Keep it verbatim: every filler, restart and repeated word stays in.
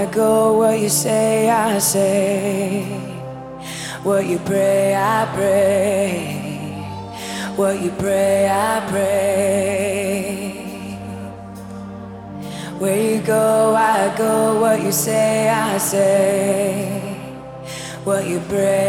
go, what you say, I say. What you pray, I pray. What you pray, I pray. Where you go, I go, what you say, I say. What you pray